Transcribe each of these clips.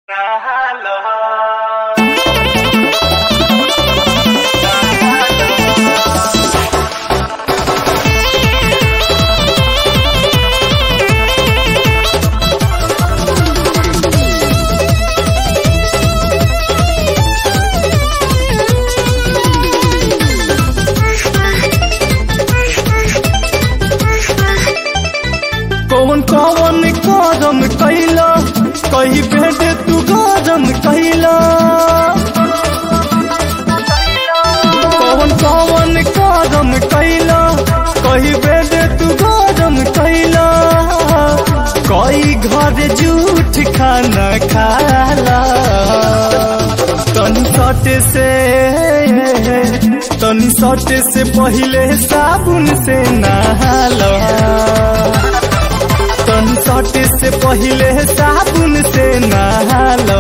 कौन कौन कदम कैला कही बेटे तू गरम कैला। कौन कौन कदम कैला कही बेटे तू गरम कैला। कई घर झूठ खाना खाला तनी सटे से पहले साबुन से नहाला। तनी सटे से पहले साबुन से नहाला।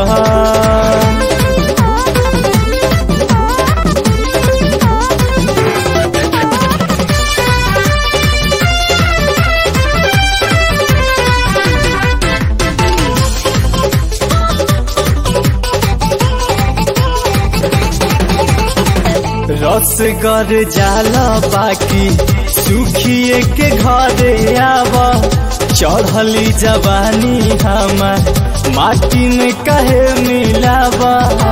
रस गर जाला बाकी सुखिए के घरे आवा। चढ़ली जवानी हमार माटी में कहे मिलावा।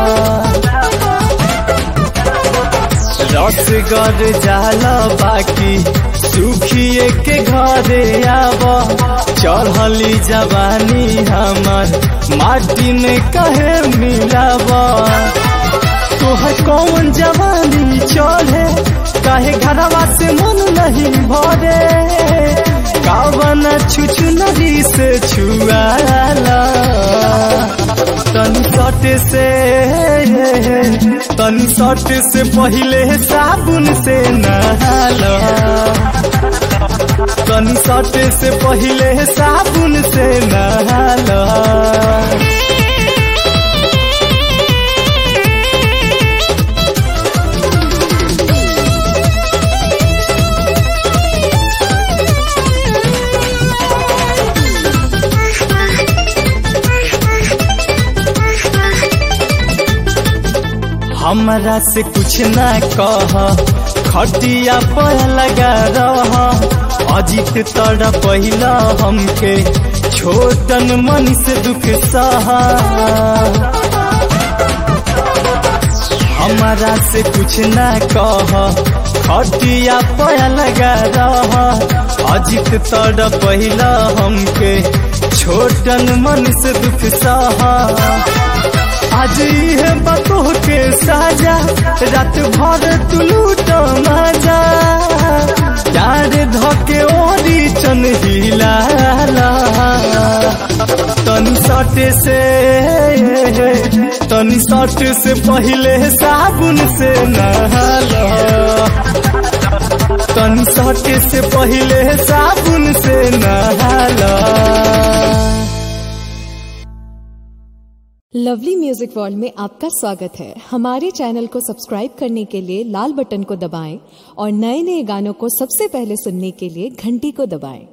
रस गर जाला बाकी सुखिए के घरे आवा। चढ़ली जवानी हमार माटी में कहे मिलावा। तोहर कौन जवानी चढ़े काहे घरवा से मन नहीं भरे। कावन छुछु नदी से छुआला। तनी सटे से पहले साबुन से नहाला। तनी सटे से पहले साबुन से नहाला। हमरा से कुछ ना कह खटिया पर लगा रह। अजित तोरा पहिला हमके छोटन मन से दुख सहा। हमरा से कुछ ना कह खटिया पर लगा रह। अजित तोरा पहिला हमके छोटन मन से दुख सहा। आज है बतो के साजा रात भर तू लूट मजा। यार धके ओरी चन हिलाला। तनी सटे से पहले साबुन से नहाला। तनी सटे से पहले साबुन से नहाला। लवली म्यूजिक वर्ल्ड में आपका स्वागत है। हमारे चैनल को सब्सक्राइब करने के लिए लाल बटन को दबाएं और नए नए गानों को सबसे पहले सुनने के लिए घंटी को दबाएं।